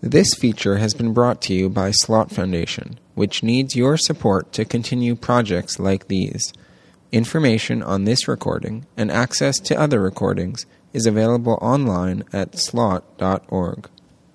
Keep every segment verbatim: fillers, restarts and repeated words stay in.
This feature has been brought to you by Slot Foundation, which needs your support to continue projects like these. Information on this recording and access to other recordings is available online at slot dot org.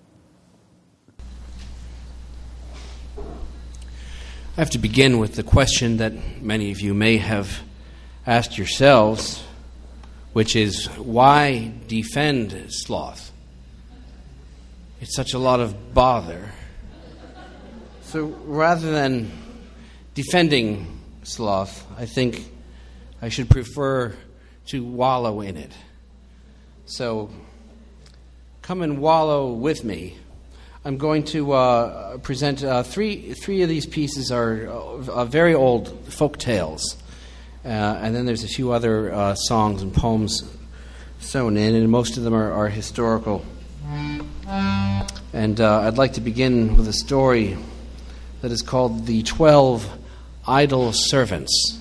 I have to begin with the question that many of you may have asked yourselves, which is, why defend sloth? It's such a lot of bother. So rather than defending sloth, I think I should prefer to wallow in it. So come and wallow with me. I'm going to uh, present uh, three three of these pieces are uh, very old folk tales. Uh, and then there's a few other uh, songs and poems sewn in, and most of them are, are historical. And uh, I'd like to begin with a story that is called The Twelve Idle Servants.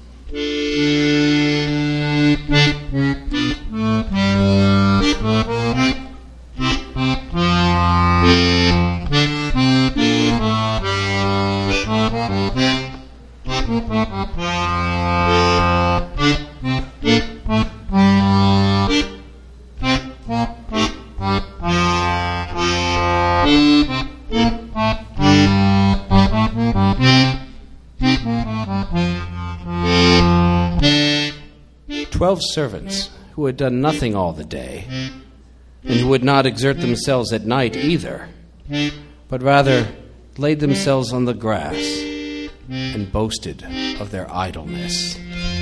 Twelve servants who had done nothing all the day, and who would not exert themselves at night either, but rather laid themselves on the grass and boasted of their idleness.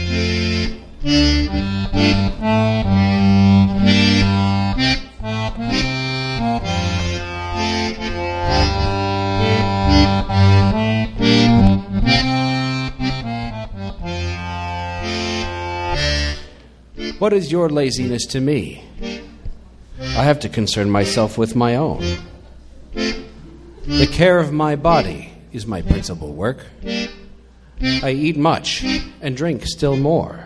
What is your laziness to me? I have to concern myself with my own. The care of my body is my principal work. I eat much and drink still more.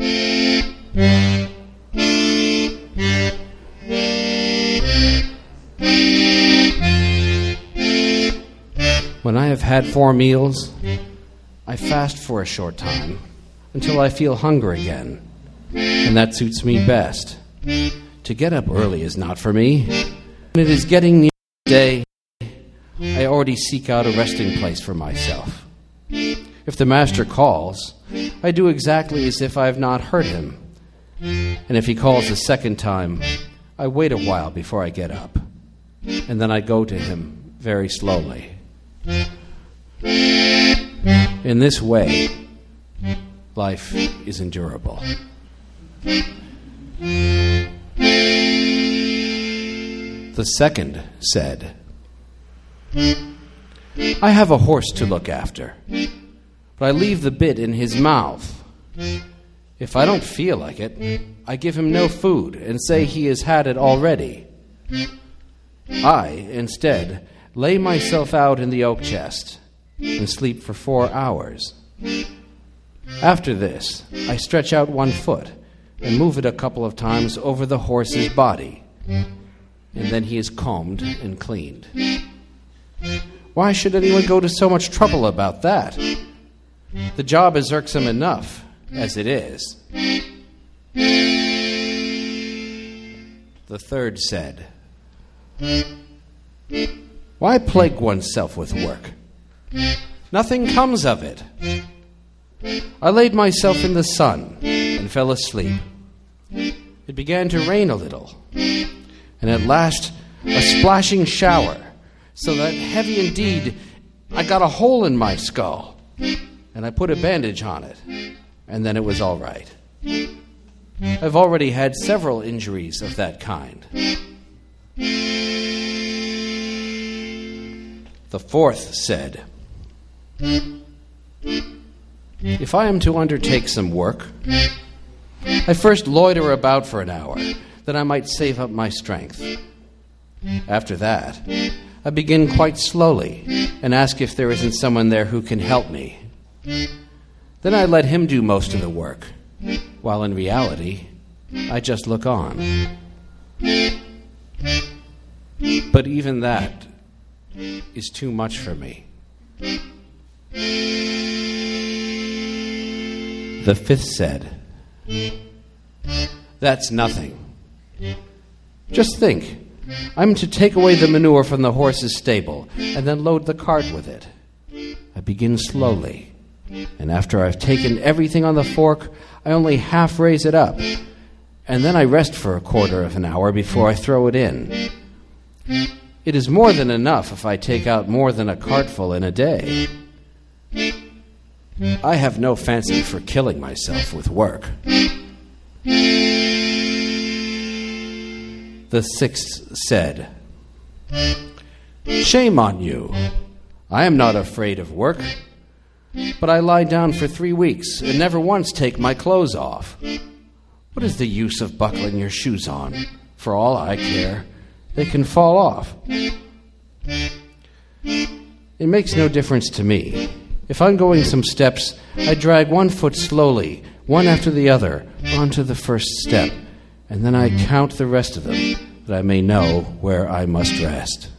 When I have had four meals, I fast for a short time until I feel hunger again. And that suits me best. To get up early is not for me. When it is getting near day, I already seek out a resting place for myself. If the master calls, I do exactly as if I have not heard him. And if he calls a second time, I wait a while before I get up. And then I go to him very slowly. In this way, life is endurable. The second said, I have a horse to look after, but I leave the bit in his mouth. If I don't feel like it, I give him no food and say he has had it already. I, instead, lay myself out in the oak chest and sleep for four hours. After this, I stretch out one foot and move it a couple of times over the horse's body, and then he is combed and cleaned. Why should anyone go to so much trouble about that? The job is irksome enough as it is. The third said, Why plague oneself with work? Nothing comes of it. I laid myself in the sun and fell asleep. It began to rain a little, and at last a splashing shower, so that heavy indeed I got a hole in my skull, and I put a bandage on it, and then it was all right. I've already had several injuries of that kind. The fourth said, If I am to undertake some work, I first loiter about for an hour, that I might save up my strength. After that, I begin quite slowly and ask if there isn't someone there who can help me. Then I let him do most of the work, while in reality, I just look on. But even that is too much for me. The fifth said, "That's nothing. Just think, I'm to take away the manure from the horse's stable and then load the cart with it. I begin slowly, and after I've taken everything on the fork, I only half raise it up, and then I rest for a quarter of an hour before I throw it in. It is more than enough if I take out more than a cartful in a day. I have no fancy for killing myself with work." The sixth said, "Shame on you. I am not afraid of work, but I lie down for three weeks and never once take my clothes off. What is the use of buckling your shoes on? For all I care, they can fall off. It makes no difference to me. If I'm going some steps, I drag one foot slowly, one after the other, onto the first step, and then I count the rest of them, that I may know where I must rest."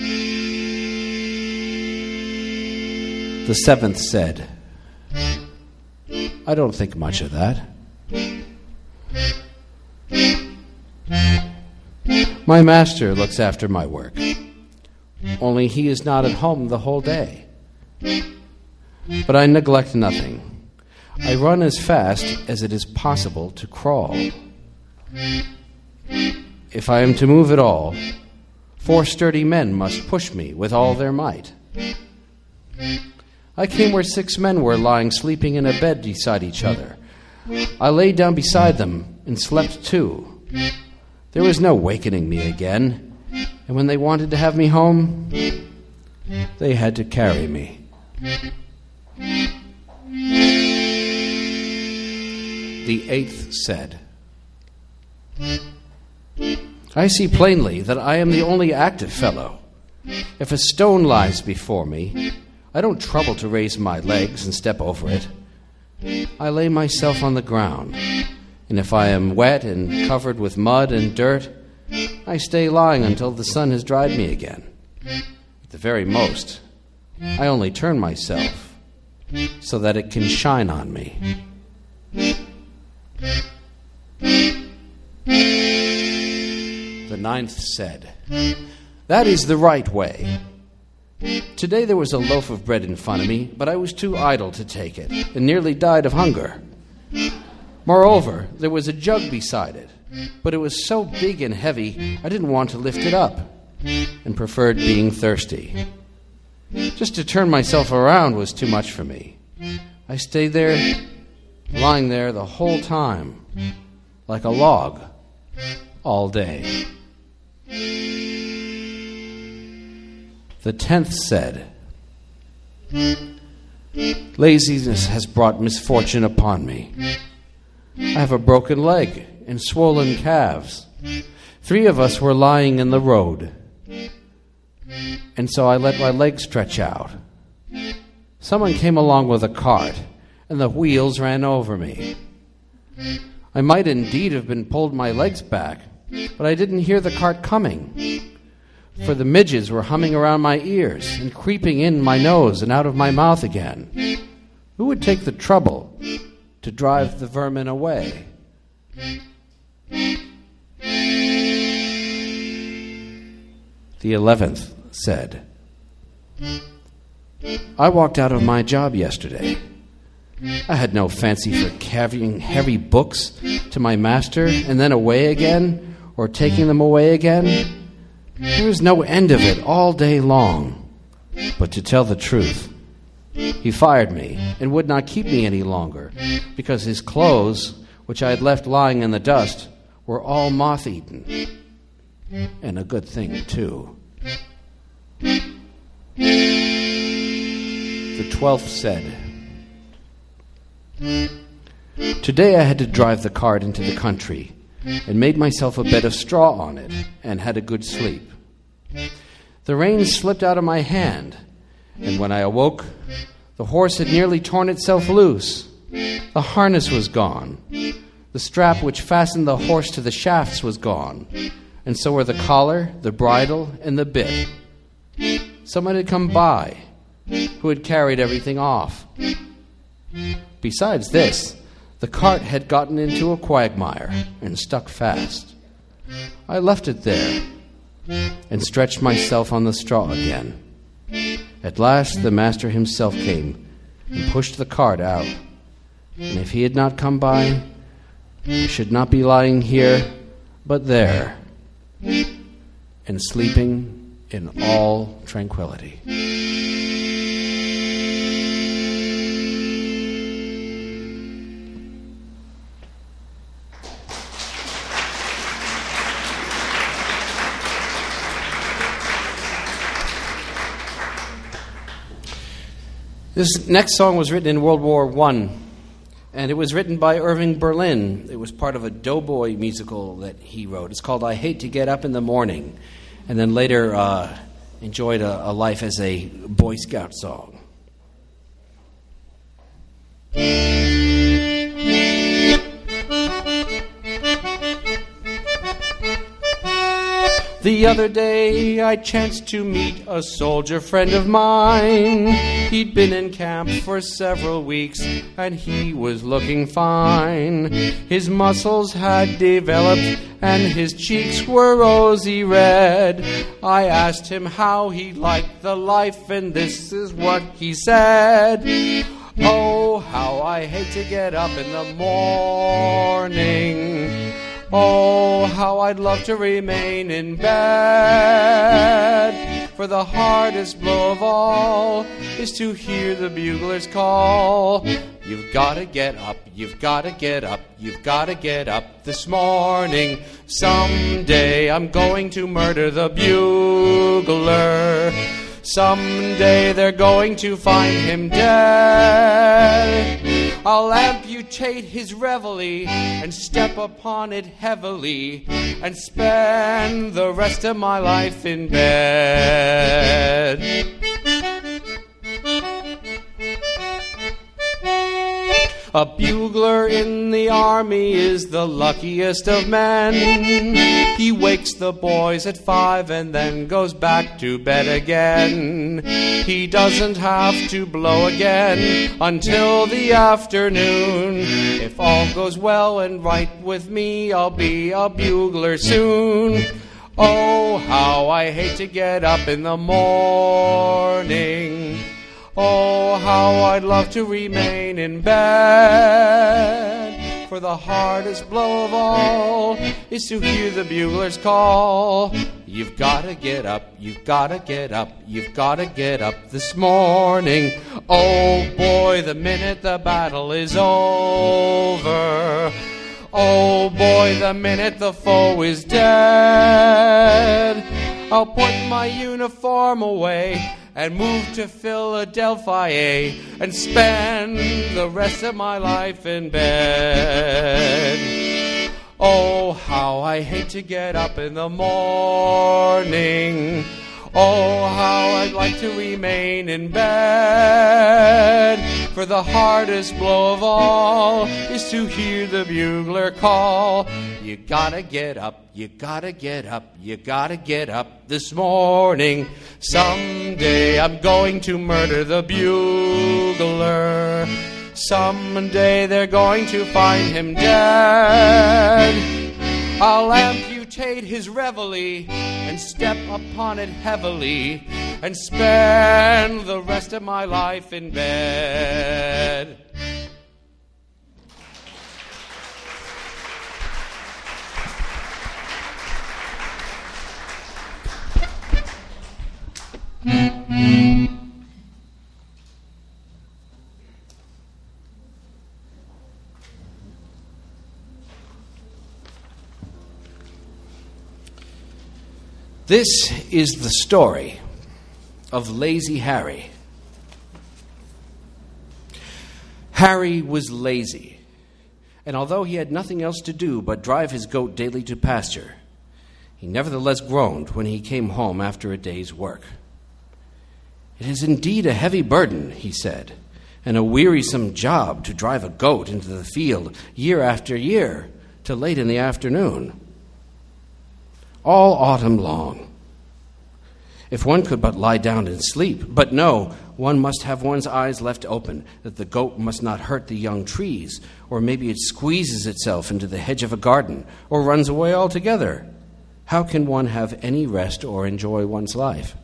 The seventh said, "I don't think much of that. My master looks after my work, only he is not at home the whole day. But I neglect nothing. I run as fast as it is possible to crawl. If I am to move at all, four sturdy men must push me with all their might. I came where six men were lying sleeping in a bed beside each other. I lay down beside them and slept too. There was no wakening me again, and when they wanted to have me home, they had to carry me." The eighth said, "I see plainly that I am the only active fellow. If a stone lies before me, I don't trouble to raise my legs and step over it. I lay myself on the ground, and if I am wet and covered with mud and dirt, I stay lying until the sun has dried me again. At the very most, I only turn myself so that it can shine on me." The ninth said, "That is the right way. Today there was a loaf of bread in front of me, but I was too idle to take it, and nearly died of hunger. Moreover, there was a jug beside it, but it was so big and heavy I didn't want to lift it up, and preferred being thirsty. Just to turn myself around was too much for me. I stayed there, lying there the whole time, like a log, all day." The tenth said, "Laziness has brought misfortune upon me. I have a broken leg and swollen calves. Three of us were lying in the road, and so I let my legs stretch out. Someone came along with a cart, and the wheels ran over me. I might indeed have been pulled my legs back, but I didn't hear the cart coming, for the midges were humming around my ears and creeping in my nose and out of my mouth again. Who would take the trouble to drive the vermin away?" The eleventh said, "I walked out of my job yesterday. I had no fancy for carrying heavy books to my master and then away again, or taking them away again. There was no end of it all day long. But to tell the truth, he fired me and would not keep me any longer, because his clothes, which I had left lying in the dust, were all moth-eaten. And a good thing, too." The twelfth said, "Today I had to drive the cart into the country, and made myself a bed of straw on it, and had a good sleep. The reins slipped out of my hand, and when I awoke, the horse had nearly torn itself loose. The harness was gone. The strap which fastened the horse to the shafts was gone, and so were the collar, the bridle, and the bit. someone had come by who had carried everything off. Besides this, the cart had gotten into a quagmire and stuck fast. I left it there and stretched myself on the straw again. At last the master himself came and pushed the cart out. And if he had not come by, I should not be lying here, but there, and sleeping in all tranquility. This next song was written in World War One, and it was written by Irving Berlin. It was part of a Doughboy musical that he wrote. It's called I Hate to Get Up in the Morning, and then later uh, enjoyed a, a life as a Boy Scout song. The other day I chanced to meet a soldier friend of mine. He'd been in camp for several weeks and he was looking fine. His muscles had developed and his cheeks were rosy red. I asked him how he liked the life and this is what he said. Oh, how I hate to get up in the morning. Oh, how I'd love to remain in bed. For the hardest blow of all is to hear the bugler's call. You've got to get up, you've got to get up, you've got to get up this morning. Someday I'm going to murder the bugler. Someday they're going to find him dead. I'll amputate his reveille and step upon it heavily and spend the rest of my life in bed. A bugler in the army is the luckiest of men. He wakes the boys at five and then goes back to bed again. He doesn't have to blow again until the afternoon. If all goes well and right with me, I'll be a bugler soon. Oh, how I hate to get up in the morning. Oh, how I'd love to remain in bed. For the hardest blow of all is to hear the bugler's call. You've got to get up, you've got to get up, you've got to get up this morning. Oh boy, the minute the battle is over. Oh boy, the minute the foe is dead. I'll put my uniform away and move to Philadelphia and spend the rest of my life in bed. Oh, how I hate to get up in the morning. Oh, how I'd like to remain in bed. For the hardest blow of all is to hear the bugler call. You gotta get up, you gotta get up, you gotta get up this morning. Someday I'm going to murder the bugler. Someday they're going to find him dead. I'll amputate his reveille and step upon it heavily and spend the rest of my life in bed. This is the story of Lazy Harry. Harry was lazy, and although he had nothing else to do but drive his goat daily to pasture, he nevertheless groaned when he came home after a day's work. "It is indeed a heavy burden," he said, "and a wearisome job to drive a goat into the field year after year till late in the afternoon. All autumn long. If one could but lie down and sleep. But no, one must have one's eyes left open, that the goat must not hurt the young trees, or maybe it squeezes itself into the hedge of a garden, or runs away altogether. How can one have any rest or enjoy one's life?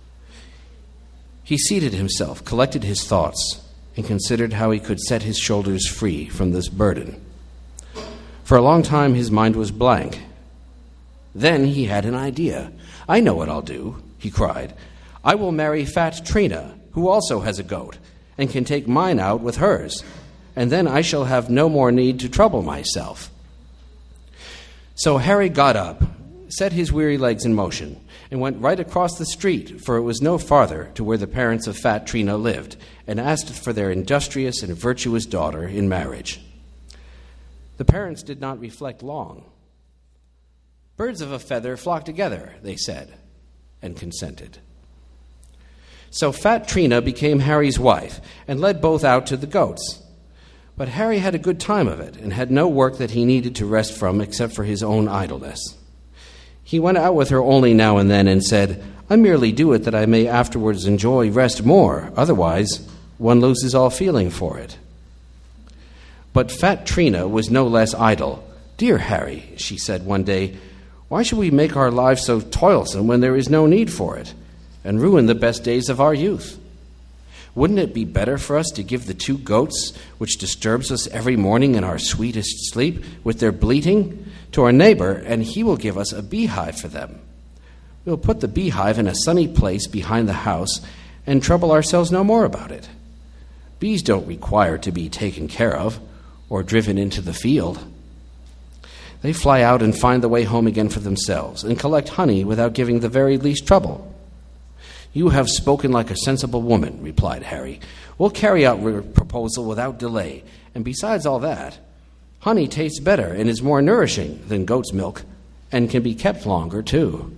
He seated himself, collected his thoughts, and considered how he could set his shoulders free from this burden. For a long time his mind was blank. Then he had an idea. "I know what I'll do," he cried. "I will marry Fat Trina, who also has a goat, and can take mine out with hers, and then I shall have no more need to trouble myself." So Harry got up, set his weary legs in motion, and went right across the street, for it was no farther, to where the parents of Fat Trina lived, and asked for their industrious and virtuous daughter in marriage. The parents did not reflect long. "Birds of a feather flock together," they said, and consented. So Fat Trina became Harry's wife and led both out to the goats. But Harry had a good time of it and had no work that he needed to rest from except for his own idleness. He went out with her only now and then and said, "I merely do it that I may afterwards enjoy rest more. Otherwise, one loses all feeling for it." But Fat Trina was no less idle. "Dear Harry," she said one day, "why should we make our lives so toilsome when there is no need for it, and ruin the best days of our youth? Wouldn't it be better for us to give the two goats, which disturbs us every morning in our sweetest sleep with their bleating, to our neighbor, and he will give us a beehive for them? We'll put the beehive in a sunny place behind the house and trouble ourselves no more about it. Bees don't require to be taken care of or driven into the field. They fly out and find the way home again for themselves and collect honey without giving the very least trouble." "You have spoken like a sensible woman," replied Harry. "We'll carry out your proposal without delay, and besides all that, honey tastes better and is more nourishing than goat's milk, and can be kept longer, too."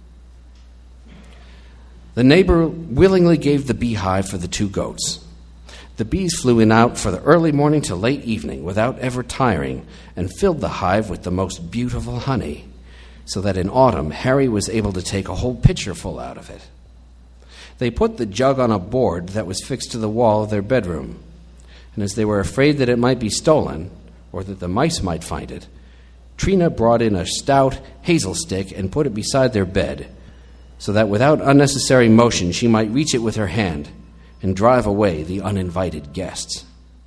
The neighbor willingly gave the beehive for the two goats. The bees flew in out for the early morning to late evening without ever tiring, and filled the hive with the most beautiful honey, so that in autumn Harry was able to take a whole pitcher full out of it. They put the jug on a board that was fixed to the wall of their bedroom, and as they were afraid that it might be stolen, or that the mice might find it, Trina brought in a stout hazel stick and put it beside their bed, so that without unnecessary motion she might reach it with her hand and drive away the uninvited guests.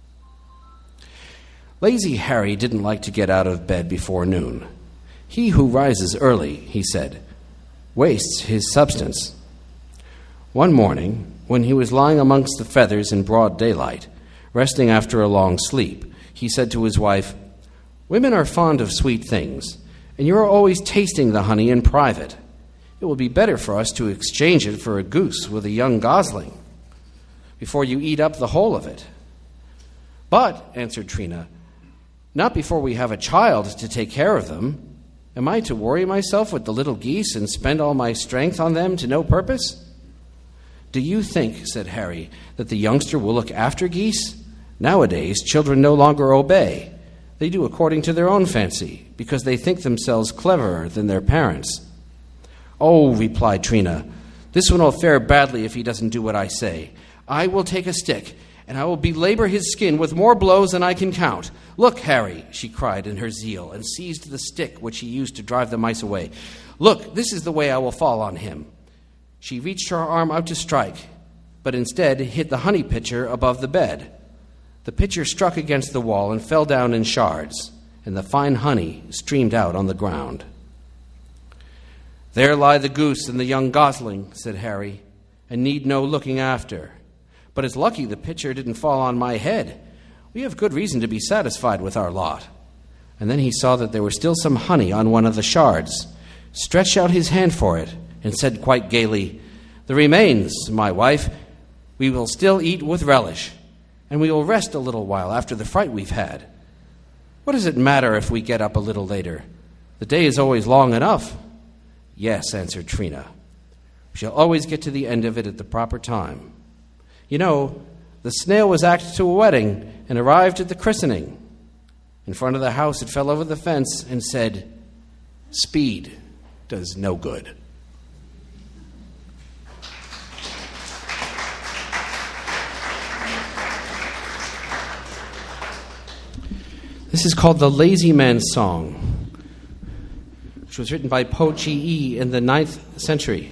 Lazy Harry didn't like to get out of bed before noon. "He who rises early," he said, "wastes his substance." One morning, when he was lying amongst the feathers in broad daylight, resting after a long sleep, he said to his wife, "Women are fond of sweet things, and you are always tasting the honey in private. It will be better for us to exchange it for a goose with a young gosling, before you eat up the whole of it." "But," answered Trina, "not before we have a child to take care of them. Am I to worry myself with the little geese and spend all my strength on them to no purpose?" "Do you think," said Harry, "that the youngster will look after geese? Nowadays, children no longer obey. They do according to their own fancy, because they think themselves cleverer than their parents." "Oh," replied Trina, "this one will fare badly if he doesn't do what I say. I will take a stick, and I will belabor his skin with more blows than I can count. Look, Harry," she cried in her zeal, and seized the stick which she used to drive the mice away. "Look, this is the way I will fall on him." She reached her arm out to strike, but instead hit the honey pitcher above the bed. The pitcher struck against the wall and fell down in shards, and the fine honey streamed out on the ground. "There lie the goose and the young gosling," said Harry, "and need no looking after. But it's lucky the pitcher didn't fall on my head. We have good reason to be satisfied with our lot." And then he saw that there was still some honey on one of the shards, stretched out his hand for it, and said quite gaily, "The remains, my wife, we will still eat with relish, and we will rest a little while after the fright we've had. What does it matter if we get up a little later? The day is always long enough." "Yes," answered Trina. "We shall always get to the end of it at the proper time. You know, the snail was asked to a wedding and arrived at the christening. In front of the house it fell over the fence and said, 'Speed does no good.'" This is called the Lazy Man's Song, which was written by Po Chi-i in the ninth century.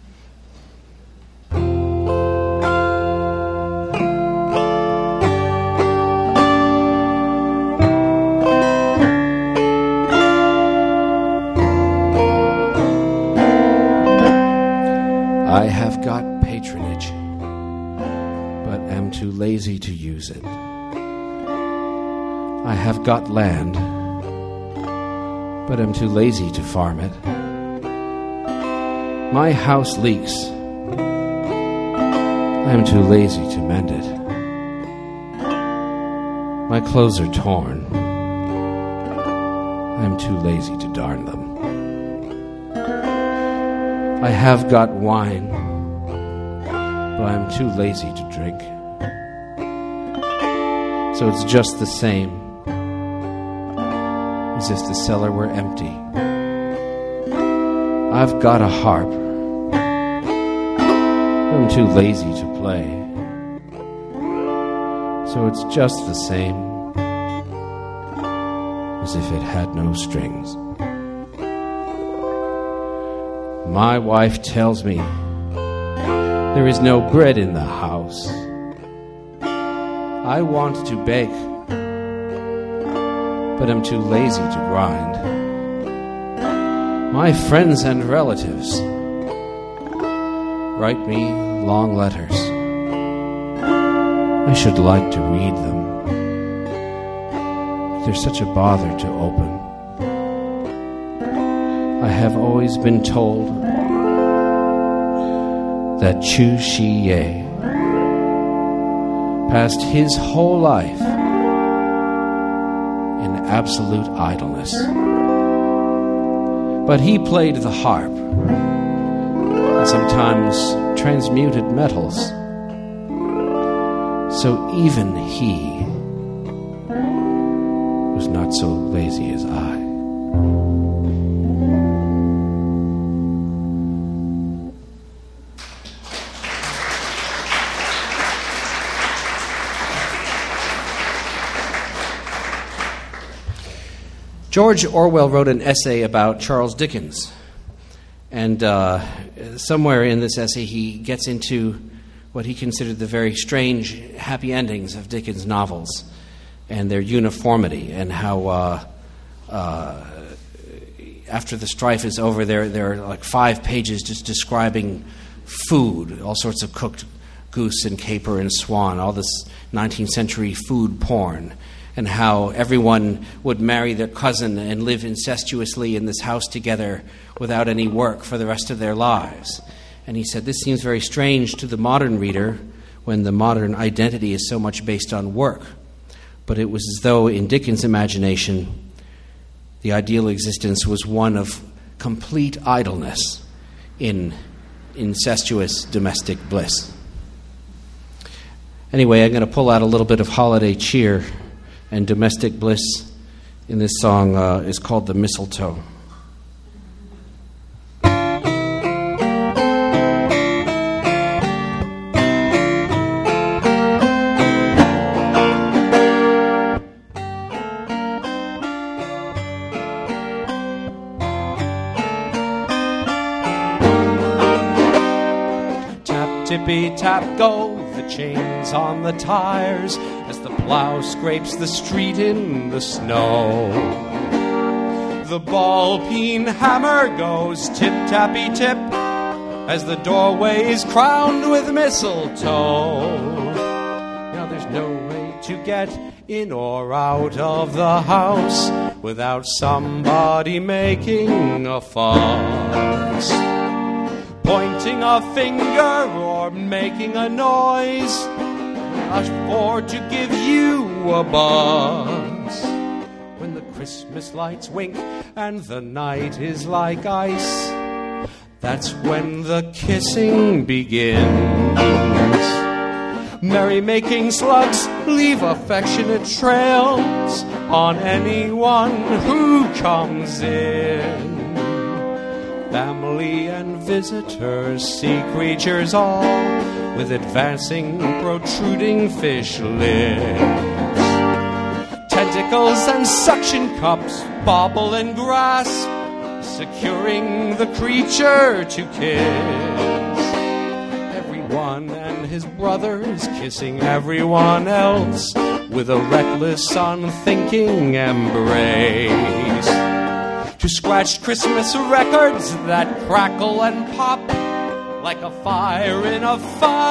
I have got patronage, but am too lazy to use it. I have got land, but am too lazy to farm it. My house leaks. I am too lazy to mend it. My clothes are torn. I am too lazy to darn them. I have got wine, but I am too lazy to drink. So it's just the same as if the cellar were empty. I've got a harp, but I'm too lazy to play. So it's just the same as if it had no strings. My wife tells me there is no bread in the house. I want to bake, but I'm too lazy to grind. My friends and relatives write me long letters. I should like to read them. They're such a bother to open. I have always been told that Chu Shi-ye passed his whole life in absolute idleness. But he played the harp and sometimes transmuted metals. So even he was not so lazy as I. George Orwell wrote an essay about Charles Dickens, and uh, somewhere in this essay he gets into what he considered the very strange happy endings of Dickens' novels and their uniformity, and how uh, uh, after the strife is over, there, there are like five pages just describing food, all sorts of cooked goose and caper and swan, all this nineteenth century food porn, and how everyone would marry their cousin and live incestuously in this house together without any work for the rest of their lives. And he said, this seems very strange to the modern reader when the modern identity is so much based on work. But it was as though in Dickens' imagination, the ideal existence was one of complete idleness in incestuous domestic bliss. Anyway, I'm going to pull out a little bit of holiday cheer and domestic bliss in this song uh, is called The Mistletoe. Tap, tippy, tap, go the chains on the tires as the plow scrapes the street in the snow. The ball-peen hammer goes tip-tappy-tip as the doorway is crowned with mistletoe. Now there's no way to get in or out of the house without somebody making a fuss, pointing a finger or making a noise, for to give you a buzz. When the Christmas lights wink and the night is like ice, that's when the kissing begins. Merry-making slugs leave affectionate trails on anyone who comes in. Family and visitors, sea creatures all, with advancing, protruding fish lips, tented sickles and suction cups bobble and grasp, securing the creature to kiss. Everyone and his brothers kissing everyone else with a reckless, unthinking embrace. To scratched Christmas records that crackle and pop like a fire in a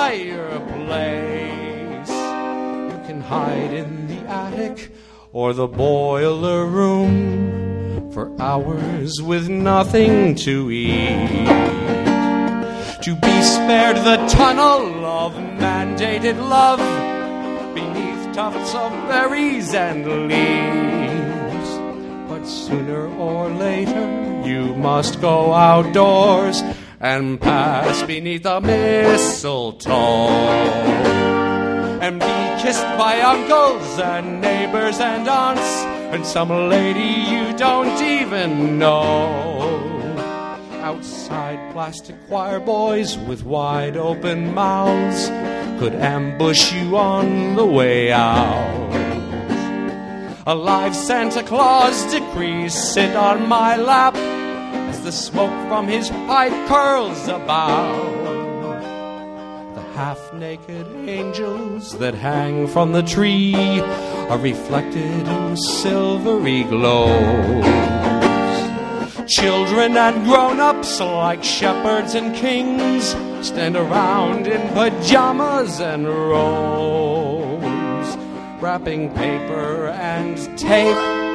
fireplace. You can hide in the attic or the boiler room for hours with nothing to eat. To be spared the tunnel of mandated love beneath tufts of berries and leaves. But sooner or later you must go outdoors and pass beneath the mistletoe and be kissed by uncles and neighbors and aunts and some lady you don't even know. Outside, plastic choir boys with wide open mouths could ambush you on the way out. A live Santa Claus decrees sit on my lap as the smoke from his pipe curls about. The half-naked angels that hang from the tree are reflected in silvery glows. Children and grown-ups like shepherds and kings stand around in pajamas and robes, wrapping paper and tape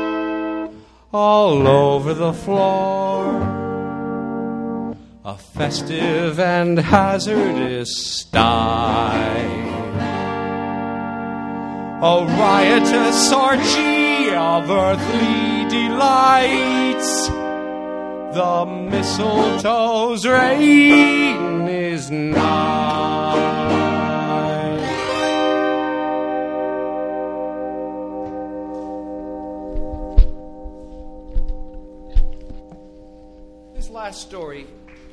all over the floor. A festive and hazardous style, a riotous orgy of earthly delights. The mistletoe's reign is nigh. This last story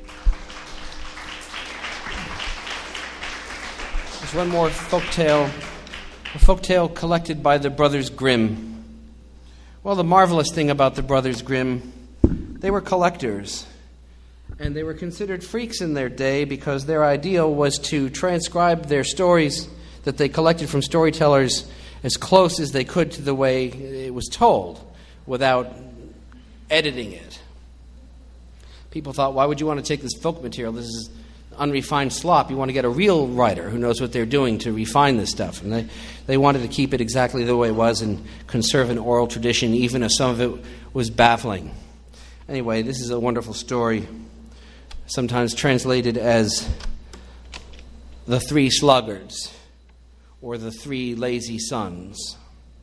is one more folktale, a folktale collected by the Brothers Grimm. Well, the marvelous thing about the Brothers Grimm, they were collectors, and they were considered freaks in their day because their ideal was to transcribe their stories that they collected from storytellers as close as they could to the way it was told without editing it. People thought, why would you want to take this folk material? This is unrefined slop. You want to get a real writer who knows what they're doing to refine this stuff. And they, they wanted to keep it exactly the way it was and conserve an oral tradition, even if some of it was baffling. Anyway, this is a wonderful story, sometimes translated as The Three Sluggards or The Three Lazy Sons.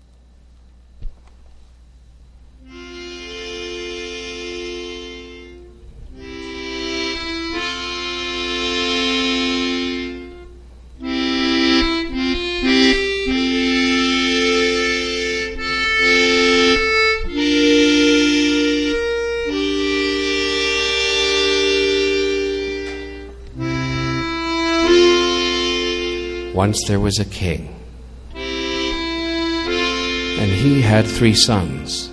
Once there was a king, and he had three sons,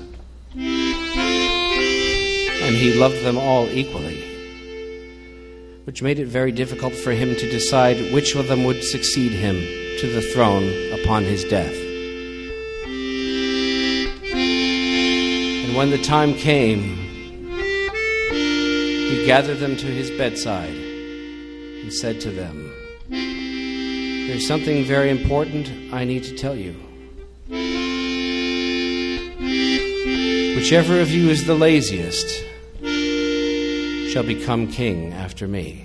and he loved them all equally, which made it very difficult for him to decide which of them would succeed him to the throne upon his death. And when the time came, he gathered them to his bedside and said to them, "There's something very important I need to tell you. Whichever of you is the laziest shall become king after me."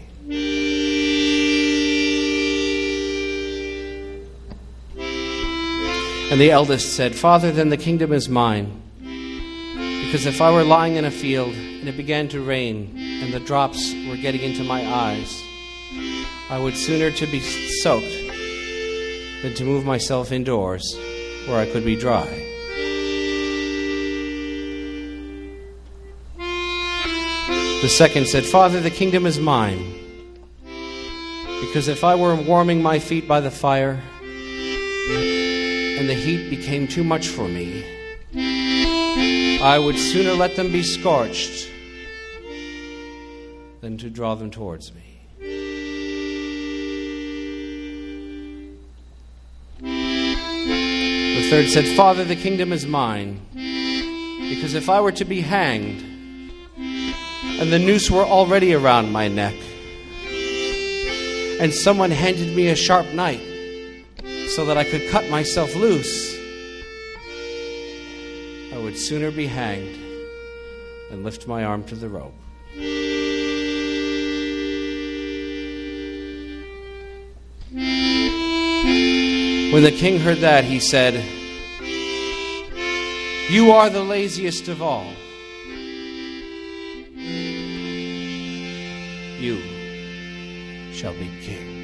And the eldest said, "Father, then the kingdom is mine. Because if I were lying in a field and it began to rain and the drops were getting into my eyes, I would sooner to be soaked than to move myself indoors where I could be dry." The second said, "Father, the kingdom is mine. Because if I were warming my feet by the fire and the heat became too much for me, I would sooner let them be scorched than to draw them towards me. The third said, Father, the kingdom is mine, because if I were to be hanged, and the noose were already around my neck, and someone handed me a sharp knife so that I could cut myself loose, I would sooner be hanged than lift my arm to the rope. When the king heard that, he said, You are the laziest of all. You shall be king.